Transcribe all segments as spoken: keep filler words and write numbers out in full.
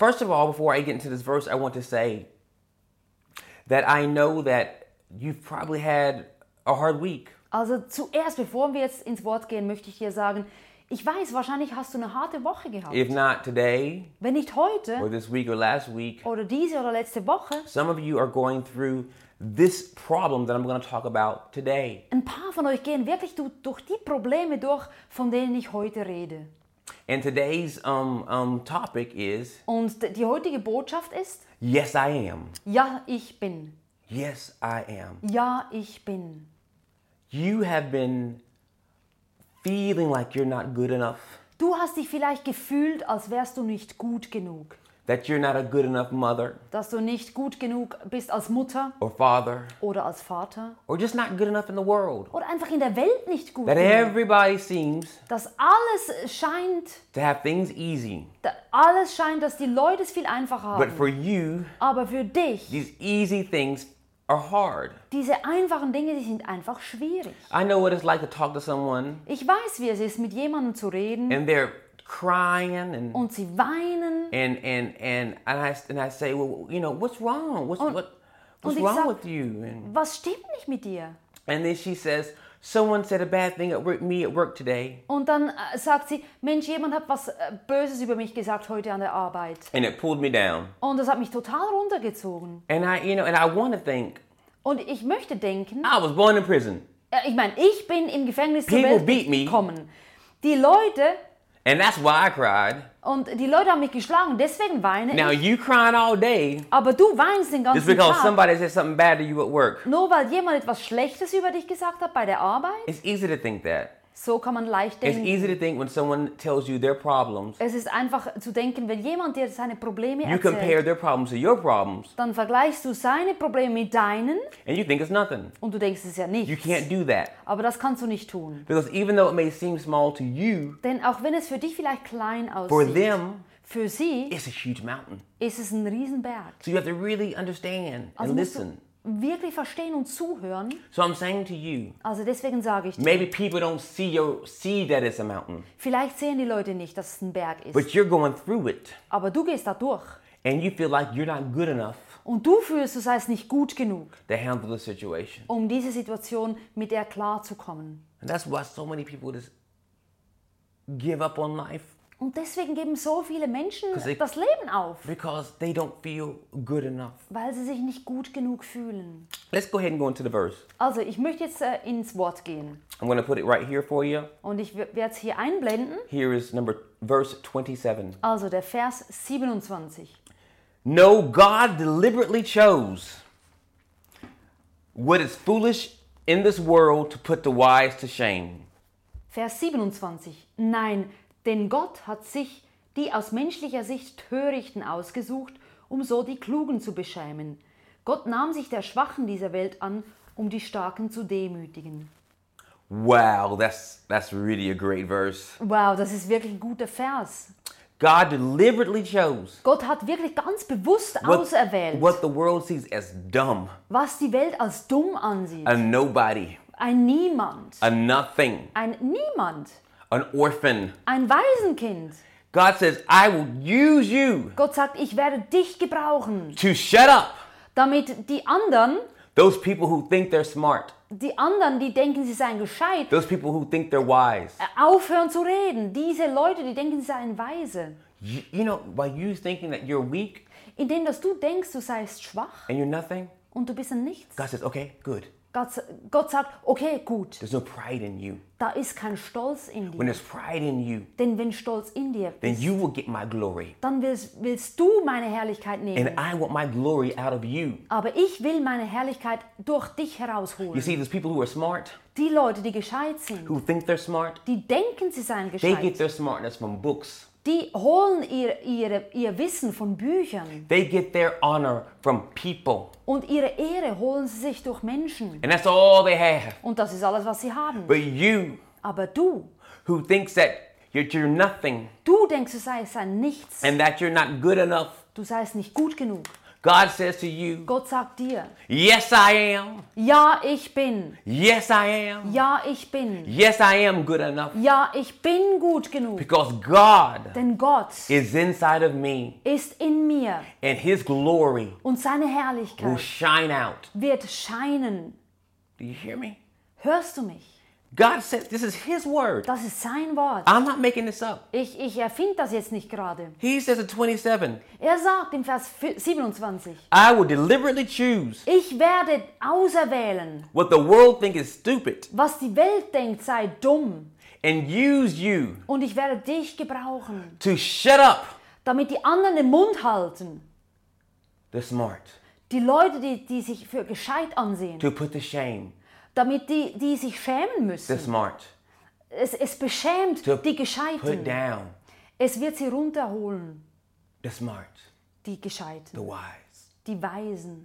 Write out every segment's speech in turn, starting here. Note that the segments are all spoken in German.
first of all, before I get into this verse, I want to say that I know that you've probably had a hard week. Also zuerst, bevor wir jetzt ins Wort gehen, möchte ich dir sagen, ich weiß, wahrscheinlich hast du eine harte Woche gehabt. If not today, Wenn nicht heute or this week or last week, oder diese oder letzte Woche, some of you are going through this problem that I'm going to talk about today. ein paar von euch gehen wirklich du- durch die Probleme durch, von denen ich heute rede. And today's um, um, topic is, Und d- die heutige Botschaft ist, yes, I am. ja, ich bin. Yes, I am. Ja, ich bin. You have been feeling like you're not good enough, Du hast dich vielleicht gefühlt, als wärst du nicht gut genug. that you're not a good enough mother Dass du nicht gut genug bist als Mutter or father, oder als Vater. or just not good enough in the world. Oder einfach in der Welt nicht gut That genug. everybody seems Dass alles scheint, to have things easy. da- alles scheint, dass die Leute es viel einfacher But haben. for you, Aber für dich, these easy things are hard. diese einfachen Dinge, die sind einfach schwierig. I know what it's like to talk to someone Ich weiß, wie es ist, mit jemandem zu reden and they're crying and und sie weinen. and and and and I and I say, well, you know, what's wrong? What's Und- what what's und ich wrong sag- with you? And Was stimmt nicht mit dir? and then she says, someone said a bad thing at work, me at work today, Und dann äh, sagt sie, Mensch, jemand hat was äh, Böses über mich gesagt heute an der Arbeit. and it pulled me down. Und das hat mich total runtergezogen. And I, you know, and I want to think, Und ich möchte denken, I was born in prison, äh, ich meine, ich bin im Gefängnis zur People Welt beat me. gekommen. Die Leute, and that's why I cried. und die Leute haben mich geschlagen, deswegen weine Now ich. you crying all day Aber du weinst den just ganzen because Tag. somebody said something bad to you at work. Nur weil jemand etwas Schlechtes über dich gesagt hat bei der Arbeit? It's easy to think that. So kann man leicht It's denken. easy to think when someone tells you their problems, Es ist einfach zu denken, wenn jemand dir seine Probleme you compare erzählt, their problems to your problems, dann vergleichst du seine Probleme mit deinen and you think it's nothing. und du denkst, es ist ja You nichts. can't do that. Aber das kannst du nicht tun. Because even though it may seem small to you, Denn auch wenn es für dich vielleicht klein for aussieht, them, für sie it's a huge mountain. ist es ein Riesenberg. So you have to really understand Also and musst listen. du wirklich verstehen und zuhören. So I'm saying to you, Also deswegen sage ich dir, maybe people don't see your see that it's a mountain, vielleicht sehen die Leute nicht, dass es ein Berg ist. but you're going through it, Aber du gehst da durch. and you feel like you're not good enough Und du fühlst, du seist nicht gut genug, to handle the situation. um diese Situation mit der klarzukommen. And that's why so many people just give up on life, Und deswegen geben so viele Menschen they- das Leben auf, because they don't feel good enough. weil sie sich nicht gut genug fühlen. Let's go ahead and go into the verse. Also, ich möchte jetzt äh, ins Wort gehen. I'm going to put it right here for you. Und ich w- werde es hier einblenden. Here is number verse twenty-seven. Also der Vers siebenundzwanzig. No, God deliberately chose what is foolish in this world to put the wise to shame. Vers siebenundzwanzig. Nein, denn Gott hat sich die aus menschlicher Sicht Törichten ausgesucht, um so die Klugen zu beschämen. Gott nahm sich der Schwachen dieser Welt an, um die Starken zu demütigen. Wow, that's that's really a great verse. Wow, das ist wirklich ein guter Vers. God deliberately chose Gott hat wirklich ganz bewusst what, auserwählt, what the world sees as dumb, was die Welt als dumm ansieht. a nobody, Ein Niemand. a nothing, Ein Niemand. an orphan. Ein Waisenkind. God says, I will use you Gott sagt, ich werde dich gebrauchen, to shut up damit die anderen, those people who think they're smart, die anderen, die denken, sie seien gescheit, those people who think they're wise. aufhören zu reden. Diese Leute, die denken, sie seien weise. You, you know, by you thinking that you're weak Indem dass du denkst, du seist schwach and you're nothing, und du bist ein Nichts. God says, okay, good. Gott, Gott sagt, okay, gut, There's no pride in you. da ist kein Stolz in When dir. there's pride in you, Denn wenn Stolz in dir then ist, you will get my glory. dann willst, willst du meine Herrlichkeit And nehmen. I want my glory out of you. Aber ich will meine Herrlichkeit durch dich You herausholen. see, there's people who are smart, Die Leute, die gescheit sind, who think they're smart, die denken, sie seien they get gescheit, their smartness from books. die holen ihr, ihre, ihr Wissen von Büchern. They get their honor from people. Und ihre Ehre holen sie sich durch Menschen. And that's all they have. Und das ist alles, was sie haben. But you, Aber du, who thinks that you're, you're nothing du denkst, du seist ein Nichts. and that you're not good enough, Du seist nicht gut genug. God says to you, Gott sagt dir, yes, I am. ja, ich bin. Yes, I am. Ja, ich bin. Yes, I am good enough. Ja, ich bin gut genug. Because God Denn Gott is inside of me, ist in mir and His glory und seine will Herrlichkeit shine out. wird scheinen. Do you hear me? Hörst du mich? God says, this is His word. Das ist sein Wort. I'm not making this up. Ich, ich erfinde das jetzt nicht gerade. He says in twenty-seven, Er sagt im Vers siebenundzwanzig, I will deliberately choose ich werde auserwählen, what the world thinks is stupid was die Welt denkt sei dumm, and use you und ich werde dich gebrauchen, to shut up damit die anderen den Mund halten. the smart, Die Leute, die, die sich für gescheit ansehen, to put to shame damit die, die sich schämen the müssen. smart, Es, es beschämt to die put Gescheiten. down Es wird sie runterholen, the smart, die the Gescheiten, wise. die Weisen.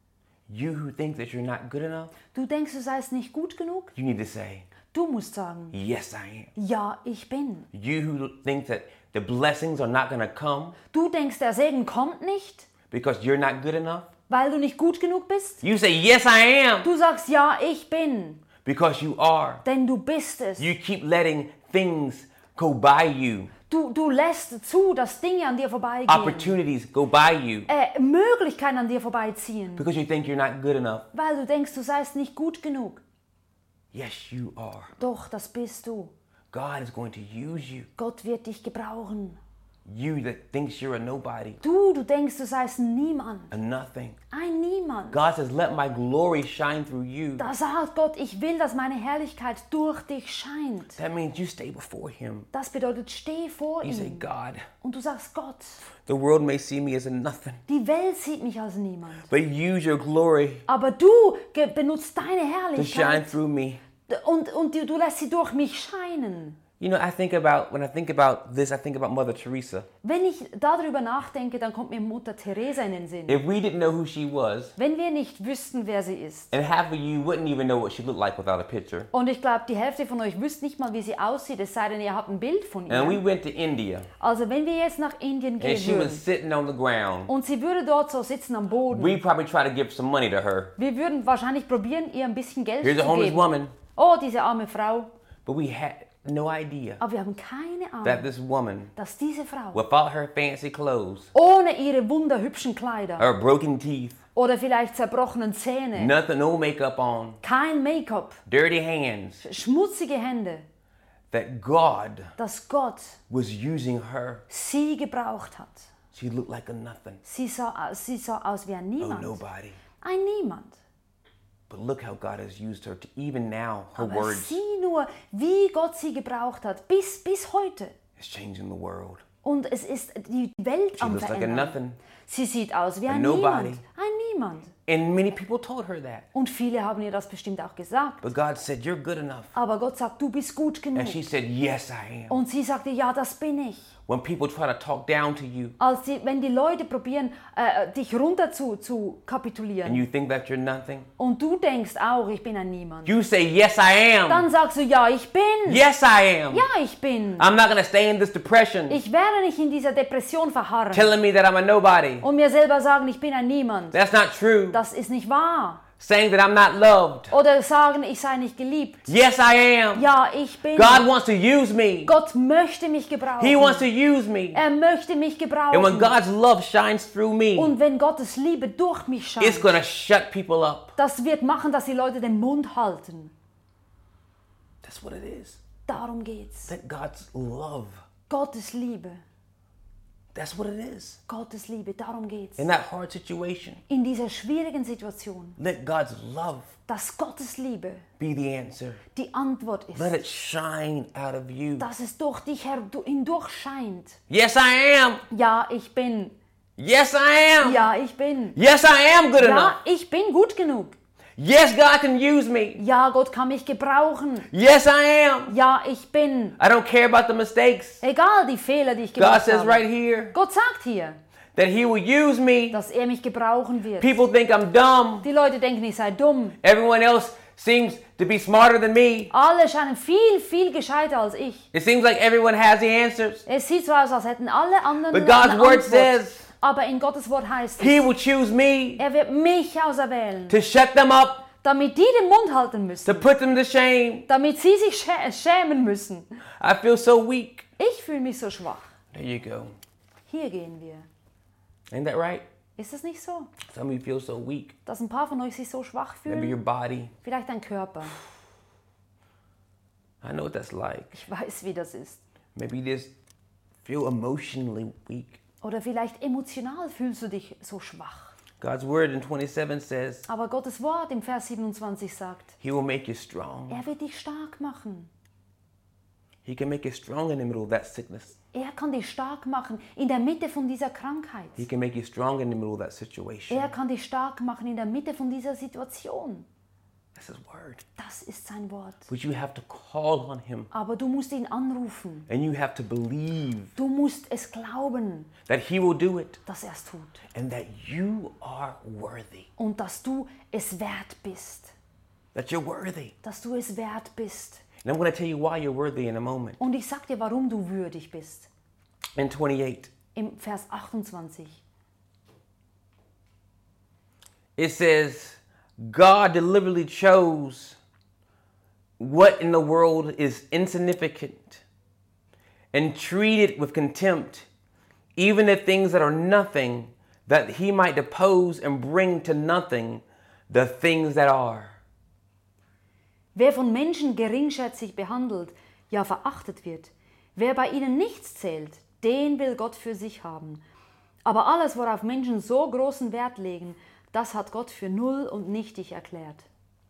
You who think that you're not good enough, Du denkst, du seist nicht gut genug? you need to say, Du musst sagen, yes, I am. ja, ich bin. You who think that the blessings are not going to come Du denkst, der Segen kommt nicht, because you're not good enough, weil du nicht gut genug bist? you say, yes, I am, Du sagst, ja, ich bin, because you are. denn du bist es. You keep letting things go by you, Du, du lässt zu, dass Dinge an dir vorbeigehen, opportunities go by you, äh, Möglichkeiten an dir vorbeiziehen, because you think you're not good enough. weil du denkst, du seist nicht gut genug. Yes, you are. Doch, das bist du. God is going to use you. Gott wird dich gebrauchen. You that thinks you're a nobody, Du, du denkst, du seist niemand, a nothing. ein Niemand. God says, let my glory shine through you. Da sagt Gott, ich will, dass meine Herrlichkeit durch dich scheint. That means you stay before Him. Das bedeutet, steh vor You say, ihm. God, Und du sagst, Gott, the world may see me as a nothing, die Welt sieht mich als niemand. but use your glory Aber du ge- benutzt deine to shine Herrlichkeit through me. und, und du, du lässt sie durch mich scheinen. You know, I think about, when I think about this, I think about Mother Teresa. Wenn ich darüber nachdenke, dann kommt mir Mutter Teresa in den Sinn. If we didn't know who she was, Wenn wir nicht wüssten, wer sie ist, and half of you wouldn't even know what she looked like without a picture. und ich glaube, die Hälfte von euch wüsst nicht mal, wie sie aussieht, es sei denn, ihr habt ein Bild von And we ihr. went to India, Also wenn wir jetzt nach Indien and gehen she würden, was sitting on the ground. und sie würde dort so sitzen am Boden, We probably try to give some money to her. wir würden wahrscheinlich probieren, ihr ein bisschen Geld Here's a zu homeless geben. woman. Oh, diese arme Frau. But we had no idea Aber wir haben keine that Ahnung, this woman, dass diese Frau without her fancy clothes, ohne ihre wunderhübschen Kleider her broken teeth, oder vielleicht zerbrochenen Zähne, nothing, no makeup on, kein Make-up, dirty hands, schmutzige Hände, that God dass Gott was using her. sie gebraucht hat. She looked like a nothing, Sie sah, aus- sie sah aus wie ein a Niemand. nobody. Ein Niemand. But look how God has used her to even now, her Aber words sieh nur, wie Gott sie gebraucht hat, bis, bis heute. is changing the world. Und es ist die Welt She am looks like a Verändern. nothing. Sie sieht aus wie ein nobody. Niemand. Ein Niemand. And many people told her that. Und viele haben ihr das bestimmt auch gesagt. But God said, you're good enough. Aber Gott sagt, du bist gut genug. And she said, yes, I am. Und sie sagte, ja, das bin ich. When people try to talk down to you Als die, wenn die Leute probieren, äh, dich runter zu, zu and kapitulieren you think that you're nothing, und du denkst auch, ich bin ein Niemand, you say, yes, I am. dann sagst du, ja, ich bin. Yes, I am. Ja, ich bin. I'm not going to stay in this depression Ich werde nicht in dieser Depression verharren telling me that I'm a nobody. und mir selber sagen, ich bin ein Niemand. That's not true. Das ist nicht wahr. Saying that I'm not loved. Oder sagen, ich sei nicht geliebt. Yes, I am. Ja, ich bin. God wants to use me. Gott möchte mich gebrauchen. He wants to use me. Er möchte mich And when gebrauchen. God's love shines through me, Und wenn Gottes Liebe durch mich it's scheint, going to shut people up. das wird machen, dass die Leute den Mund halten. That's what it is. Darum geht's. That God's love. Gottes Liebe. That's what it is. Gottes Liebe, darum geht's. In that hard situation, In dieser schwierigen Situation, let God's love dass Gottes Liebe be the answer. die Antwort Let ist. it shine out of you. Dass es durch dich her- hindurch scheint. Yes, I am. Ja, ich bin. Yes, I am. Ja, ich bin. Yes, I am good enough. Ja, ich bin gut genug. Yes, God can use me. Ja, Gott kann mich gebrauchen. Yes, I am. Ja, ich bin. I don't care about the mistakes. Egal die Fehler, die ich God gemacht says habe. right here Gott sagt hier, that He will use me. dass er mich gebrauchen wird. People think I'm dumb. Die Leute denken, ich sei dumm. Everyone else seems to be smarter than me. Alle scheinen viel, viel gescheiter als ich. It seems like everyone has the answers. Es sieht so aus, als hätten alle anderen But eine God's word Antwort. says Aber in Gottes Wort heißt He es, will choose me er wird mich auserwählen, to shut them up, damit die den Mund halten to müssen, put them to shame. damit sie sich schä- schämen müssen. I feel so weak. Ich fühle mich so schwach. There you go. Hier gehen wir. Ain't that right? Ist es nicht so, Some of you feel so weak. dass ein paar von euch sich so schwach Maybe your fühlen? body. Vielleicht dein Körper. I know what that's like. Ich weiß, wie das ist. Maybe you just feel emotionally weak. Oder vielleicht emotional fühlst du dich so schwach. God's word in twenty-seven says Aber Gottes Wort im Vers siebenundzwanzig sagt, He will make you strong. er wird dich stark machen. He can make you strong in the middle of that sickness. Er kann dich stark machen in der Mitte von dieser Krankheit. He can make you strong in the middle of that situation. Er kann dich stark machen in der Mitte von dieser Situation. That's His word. Das ist sein Wort. But you have to call on Him. Aber du musst ihn anrufen. And you have to believe Du musst es glauben, that He will do it. dass er es tut. And that you are worthy. Und dass du es wert bist. That you're worthy. Dass du es wert bist. And I'm going to tell you why you're worthy in a moment. Und ich sag dir, warum du würdig bist. In twenty-eight, Im Vers achtundzwanzig. it says, God deliberately chose what in the world is insignificant and treated with contempt, even the things that are nothing, that He might depose and bring to nothing the things that are. Wer von Menschen geringschätzig behandelt, ja verachtet wird, wer bei ihnen nichts zählt, den will Gott für sich haben. Aber alles, worauf Menschen so großen Wert legen, das hat Gott für null und nichtig erklärt.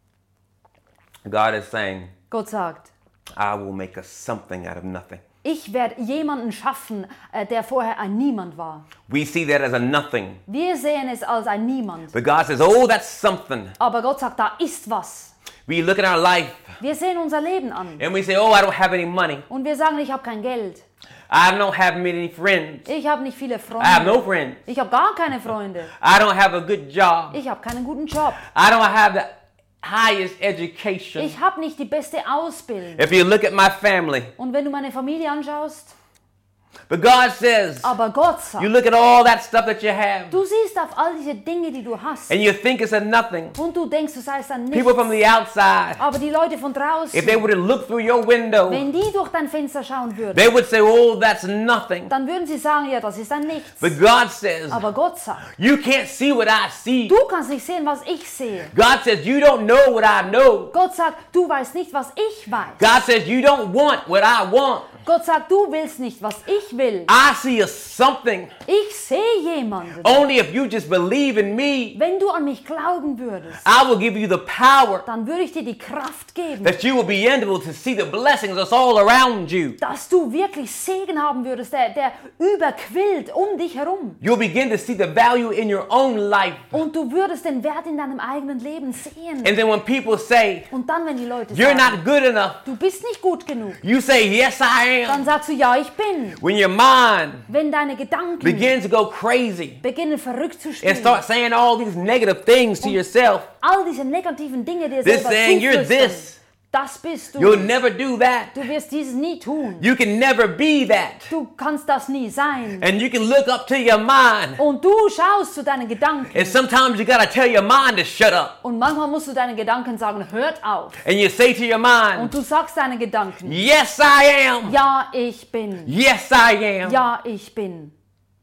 God is saying, Gott sagt, I will make us something out of nothing. ich werde jemanden schaffen, äh, der vorher ein Niemand war. We see that as a nothing. Wir sehen es als ein Niemand. But God says, oh, that's something. Aber Gott sagt, da ist was. We look at our life Wir sehen unser Leben an. and we say, oh, I don't have any money. Und wir sagen, ich habe kein Geld. I don't have many friends. Ich habe nicht viele I have Freunde. no friends. Ich habe gar keine Freunde. I don't have a good job. Ich habe keinen guten Job. I don't have the highest education. Ich habe nicht die beste Ausbildung. If you look at my family. Und wenn du meine Familie anschaust, But God says, aber Gott you sagt, look at all that stuff that you have du siehst auf all diese Dinge, die du hast, and you think it's a nothing. und du denkst, du seist ein People from Nichts. the outside, Aber die Leute von draußen, if they were to look through your window, wenn die durch dein Fenster schauen würden, they would say, oh, that's nothing. dann würden sie sagen, ja, das ist ein Nichts. But God says, Aber Gott sagt, you can't see what I see. du kannst nicht sehen, was ich sehe. God says, you don't know what I know. Gott sagt, du weißt nicht, was ich weiß. God says, you don't want what I want. Gott sagt, du willst nicht, was ich will. I see a something. Ich sehe jemanden. Only if you just believe in me, Wenn du an mich glauben würdest, I will give you the power dann würde ich dir die Kraft geben, that you will be able to see the blessings that's all around you. dass du wirklich Segen haben würdest, der, der überquillt um dich herum. You'll begin to see the value in your own life. Und du würdest den Wert in deinem eigenen Leben sehen. And then when people say, Und dann, wenn die Leute you're sagen, not good enough, du bist nicht gut genug, you say, yes, I dann am. sagst du, ja, ich bin. When your mind Wenn deine Gedanken begins to go crazy beginnen verrückt zu and spielen, start saying all these negative things to yourself, all diese negativen Dinge dir they're selber saying you're zuflüstern, this. das bist You'll du. never do that. Du wirst dies nie tun. You can never be that. Du kannst das nie sein. And you can look up to your mind. Und du schaust zu deinen Gedanken. And sometimes you gotta tell your mind to shut up. Und manchmal musst du deinen Gedanken sagen, hört auf. And you say to your mind, Und du sagst deinen Gedanken, yes, I am. ja, ich bin. Yes, I am. Ja, ich bin.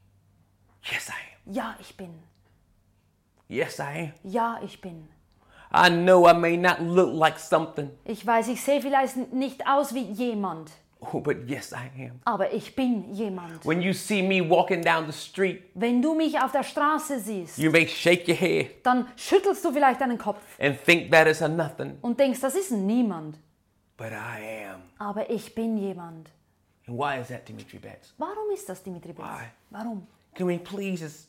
Yes, I am. Ja, ich bin. Yes, I am. Ja, ich bin. I know I may not look like something. Ich weiß, ich sehe vielleicht nicht aus wie jemand, Oh, but yes, I am. aber ich bin jemand. When you see me walking down the street, Wenn du mich auf der Straße siehst, you may shake your head dann schüttelst du vielleicht deinen Kopf and think that is a nothing. und denkst, das ist niemand. But I am. Aber ich bin jemand. And why is that, Dimitri Betts? Warum ist das, Dimitri Betts? Why? Warum? Can we please just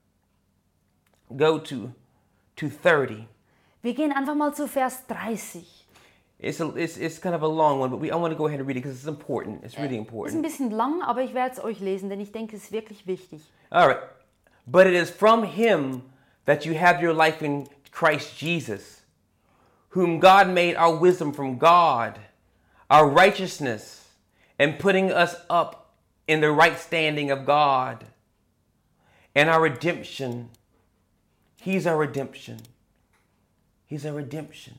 go to, to thirty? Wir gehen einfach mal zu Vers dreißig. It's, a, it's, it's kind of a long one, but we, I want to go ahead and read it because it's important. It's really Ist ein important. bisschen lang, aber ich werde es euch lesen, denn ich denke, es ist wirklich wichtig. All right. But it is from him that you have your life in Christ Jesus, whom God made our wisdom from God, our righteousness, and putting us up in the right standing of God. and our redemption. He's our redemption. He's our redemption.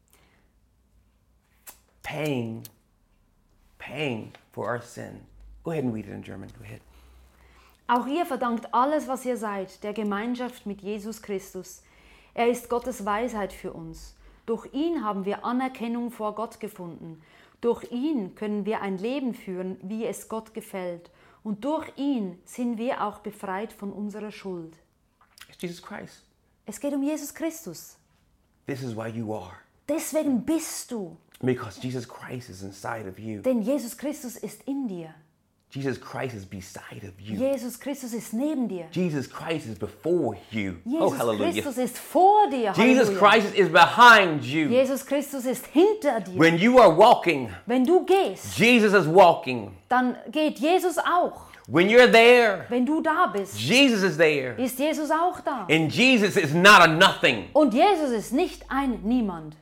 Paying, paying for our sin. Go ahead and read it in German. Go ahead. Auch ihr verdankt alles, was ihr seid, der Gemeinschaft mit Jesus Christus. Er ist Gottes Weisheit für uns. Durch ihn haben wir Anerkennung vor Gott gefunden. Durch ihn können wir ein Leben führen, wie es Gott gefällt. Und durch ihn sind wir auch befreit von unserer Schuld. It's Jesus Christ. Es geht um Jesus Christus. This is why you are. Deswegen bist du. Because Jesus Christ is inside of you. Denn Jesus Christus ist in dir. Jesus Christ is beside of you. Jesus Christus ist neben dir. Jesus Christ is before you. Jesus Oh, hallelujah. Christus ist vor dir. Jesus Halleluja. Christ is behind you. Jesus Christus ist hinter dir. When you are walking, Wenn du gehst, Jesus is walking. dann geht Jesus auch. When you're there, Wenn du da bist, Jesus is there. ist Jesus auch da. And Jesus is not a nothing. Und Jesus ist nicht ein Niemand.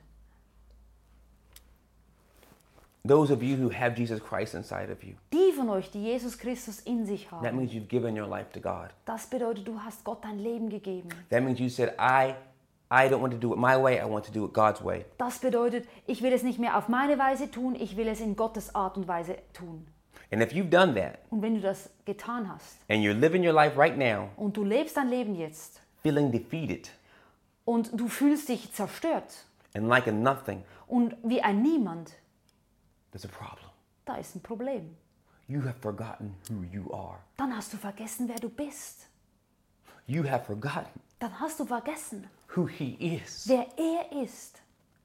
Those of you who have Jesus Christ inside of you, Die von euch, die Jesus Christus in sich that haben, means you've given your life to God. das bedeutet, du hast Gott dein Leben gegeben. That means you said, I, I don't want to do it my way, I want to do it God's way. Das bedeutet, ich will es nicht mehr auf meine Weise tun, ich will es in Gottes Art und Weise tun. And if you've done that, Und wenn du das getan hast and you're living your life right now, und du lebst dein Leben jetzt feeling defeated und du fühlst dich zerstört and like a nothing, und wie ein Niemand, there's a problem. da ist ein Problem. You have forgotten who you are. Dann hast du vergessen, wer du bist. You have forgotten Dann hast du vergessen, who He is. wer er ist.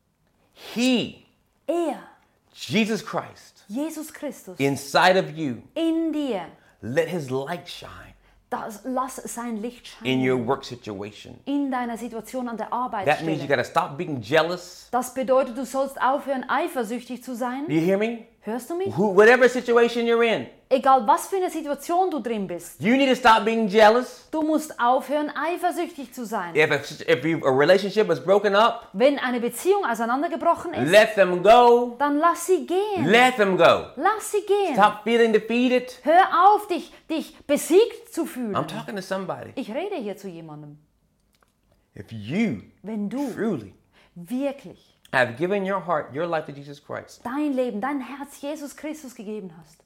He, Er, Jesus Christ, Jesus Christus, inside of you, in dir. let His light shine Das, lass sein Licht in scheinen. your work situation. In deiner Situation an der That means you Arbeitsstelle. got to stop being jealous. Das bedeutet, du sollst aufhören, eifersüchtig zu sein. Do you hear me? Hörst du mich? Who, whatever situation you're in, Egal, was für eine Situation du drin bist. you need to stop being jealous. Du musst aufhören, eifersüchtig zu sein. If a, if you, a relationship is broken up, Wenn eine Beziehung auseinandergebrochen ist, let them go. dann lass sie gehen. Let them go. Lass sie gehen. Stop feeling defeated. Hör auf, dich, dich besiegt zu fühlen. I'm talking to somebody. Ich rede hier zu jemandem. If you Wenn du truly wirklich have given your heart, your life to Jesus Christ, dein Leben, dein Herz Jesus Christus gegeben hast,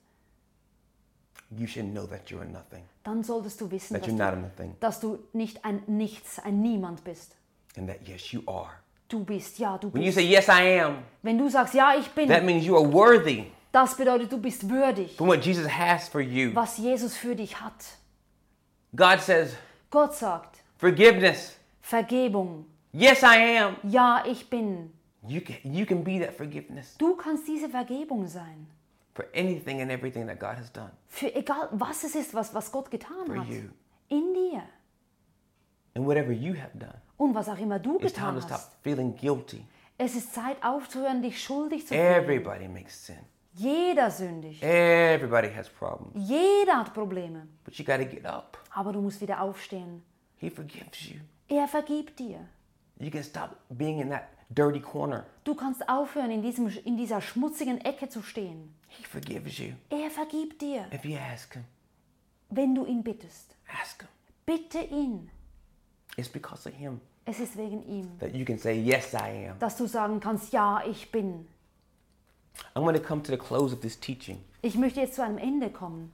you should know that you're a nothing, dann solltest du wissen, that dass you're du, not a nothing, dass du nicht ein Nichts, ein Niemand bist. and that yes, you are. Du bist, ja, du When you bist. say yes, I am, Wenn du sagst, ja, ich bin, that means you are worthy das bedeutet, du bist würdig, for what Jesus has for you. was Jesus für dich hat. God says, Gott sagt, forgiveness. Vergebung, Yes, I am. ja, ich bin. You can, you can be that forgiveness Du kannst diese Vergebung sein. for anything and everything that God has done Für egal, was es ist, was, was Gott getan for hat. you. In dir. And whatever you have done, Und was auch immer du it's time getan to stop hast. feeling guilty. Es ist Zeit aufzuhören, dich schuldig zu fühlen. Everybody makes sin. Jeder sündigt. Everybody has problems. Jeder hat Probleme. But you got to get up. Aber du musst wieder aufstehen. He forgives you. Er vergibt dir. You can stop being in that dirty corner. Du kannst aufhören, in, diesem, in dieser schmutzigen Ecke zu stehen. He forgives you. Er vergibt dir, If you ask Him, wenn du ihn bittest. ask Him. Bitte ihn. It's because of Him Es ist wegen ihm, that you can say, yes, I am. dass du sagen kannst, ja, ich bin. I'm going to come to the close of this teaching. Ich möchte jetzt zu einem Ende kommen.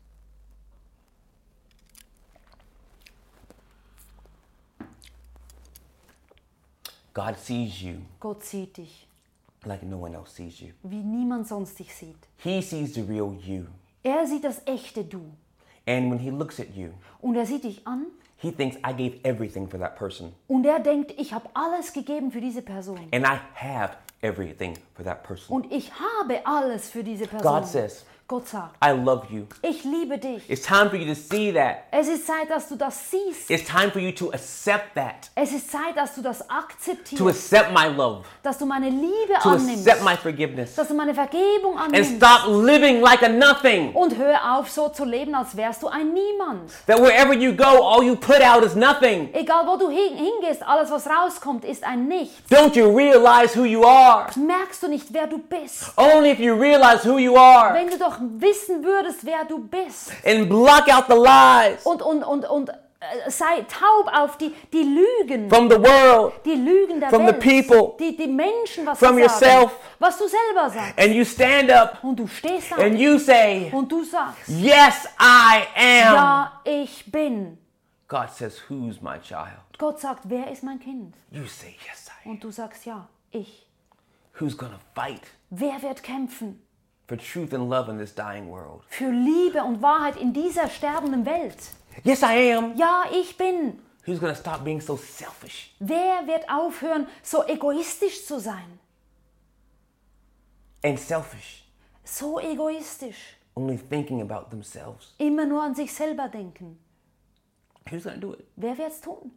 God sees you Gott sieht dich, like no one else sees you. wie niemand sonst dich sieht. He sees the real you. Er sieht das echte Du. And when He looks at you, Und er sieht dich an He thinks, I gave everything for that person. und er denkt, ich habe alles gegeben für diese Person. And I have everything for that person. Und ich habe alles für diese Person. God says, Gott sagt, I love you. ich liebe dich. It's time for you to see that. Es ist Zeit, dass du das siehst. It's time for you to accept that. Es ist Zeit, dass du das To akzeptierst. accept my love. Dass du meine Liebe To annimmst. accept my forgiveness. Dass du meine Vergebung And annimmst. stop living like a nothing. Und hör auf, so zu leben, als wärst du ein Niemand. That wherever you go, all you put out is nothing. Egal, wo du hin- hingehst, alles, was rauskommt, ist ein Nichts. Don't you realize who you are? Merkst du nicht, wer du bist? Only if you realize who you are Wenn du doch wissen würdest, wer du bist and block out the lies und, und, und, und Äh, Sei taub auf die, die Lügen, from the world, die Lügen der from the Welt, people, die, die Menschen, was from sie sagen, yourself. was du selber sagst. and you stand up Und du stehst da and you say, und du sagst, yes, I am. ja, ich bin. God says, who's my child? Gott sagt, wer ist mein Kind? You say, yes, I am. Und du sagst, ja, ich. Who's going to fight Wer wird kämpfen for truth and love in this dying world? für Liebe und Wahrheit in dieser sterbenden Welt? Yes, I am. Ja, ich bin. Who's going to stop being so selfish? Wer wird aufhören, so egoistisch zu sein? And selfish, So egoistisch. only thinking about themselves. Immer nur an sich selber denken. Who's going to do it? Wer wird's tun?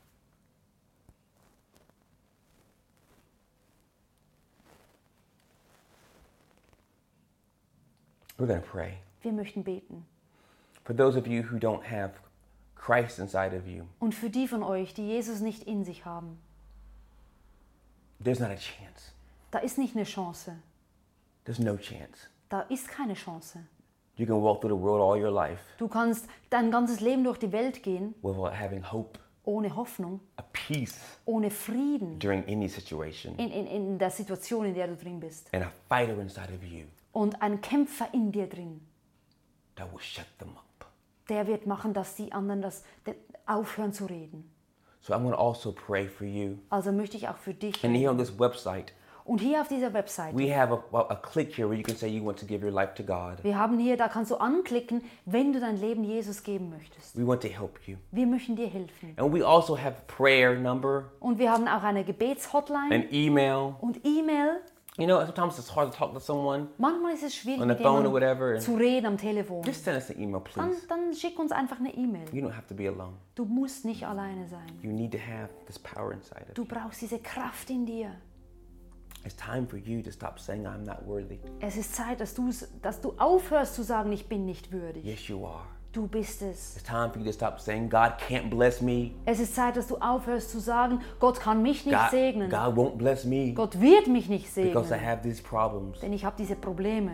We're going to pray. Wir möchten beten. For those of you who don't have Christ inside of you, Und für die von euch, die Jesus nicht in sich haben, there's not a chance. da ist nicht eine Chance. There's no chance. Da ist keine Chance. You can walk through the world all your life Du kannst dein ganzes Leben durch die Welt gehen, without having hope, ohne Hoffnung, a peace ohne Frieden during any situation, in, in, in der Situation, in der du drin bist. and a fighter inside of you Und ein Kämpfer in dir drin, that will shut them up. der wird machen, dass die anderen das de- aufhören zu reden. So I'm going to also pray for you. Also möchte ich auch für dich. And here on this website, Und hier auf dieser Website, we have a, a click here where you can say you want to give your life to God. wir haben hier, da kannst du anklicken, wenn du dein Leben Jesus geben möchtest. We want to help you. Wir möchten dir helfen. And we also have prayer number Und wir haben auch eine Gebetshotline and email. und E-Mail. You know, sometimes it's hard to talk to someone Manchmal ist es schwierig, on the mit phone or whatever. jemandem zu reden am Telefon. Just send us an email, Dann, please. dann schick uns einfach eine E-Mail. You don't have to be alone. Du musst nicht alleine sein. You need to have this power inside of Du you. brauchst diese Kraft in dir. It's time for you to stop saying I'm not worthy. Es ist Zeit, dass, du's- dass du aufhörst zu sagen, ich bin nicht würdig. Yes, you are. Du bist es. It's time for you to stop saying God can't bless me. Es ist Zeit, dass du aufhörst zu sagen, Gott kann mich nicht God, segnen. God won't bless me Gott wird mich nicht because I segnen, have these problems. denn ich habe diese Probleme.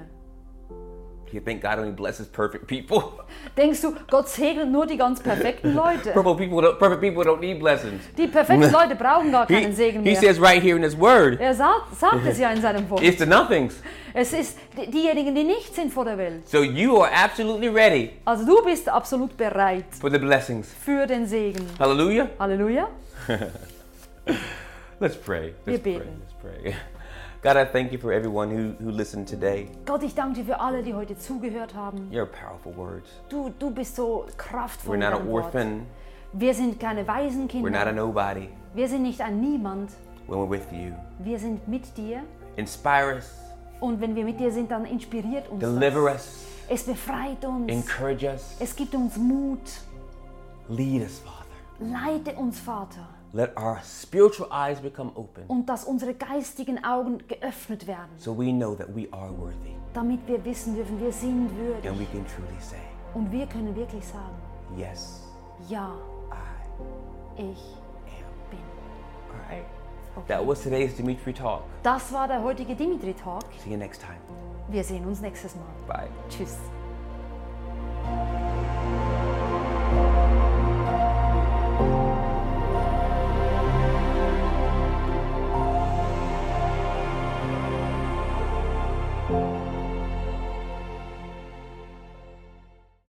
You think God only blesses perfect people? Denkst du, Gott segnet nur die ganz perfekten Leute? Perfect people don't, perfect people don't need blessings. Die perfekten Leute brauchen gar He, keinen Segen he mehr. says right here in His word, Er sagt, sagt es ja in seinem Wort. it's the nothings. Es ist die- diejenigen, die nicht sind vor der Welt. So you are absolutely ready Also du bist absolut bereit for the blessings. für den Segen. Hallelujah. Halleluja. Let's pray. Wir Let's pray. beten. Let's pray. God, I thank you for everyone who, who listened today. Gott, ich danke dir für alle, die heute zugehört haben. Your powerful words. Du, du bist so kraftvoll We're in not deinem an Wort. orphan. Wir sind keine We're not a Waisenkinder. nobody. Wir sind nicht ein Niemand. When we're with you, Wir sind mit dir. inspire us, Und wenn wir mit dir sind, dann inspiriert uns deliver das. us, Es befreit uns. encourage us, Es gibt uns Mut. lead us, Father. Leite uns, Vater. Let our spiritual eyes become open Und dass unsere geistigen Augen geöffnet werden. so we know that we are worthy Damit wir wissen dürfen, wir sind würdig. and we can truly say, Und wir können wirklich sagen, yes, ja, I ich am. bin. All right. That was today's Dimitri Talk. Das war der heutige Dimitri-Talk. See you next time. Wir sehen uns nächstes Mal. Bye. Tschüss.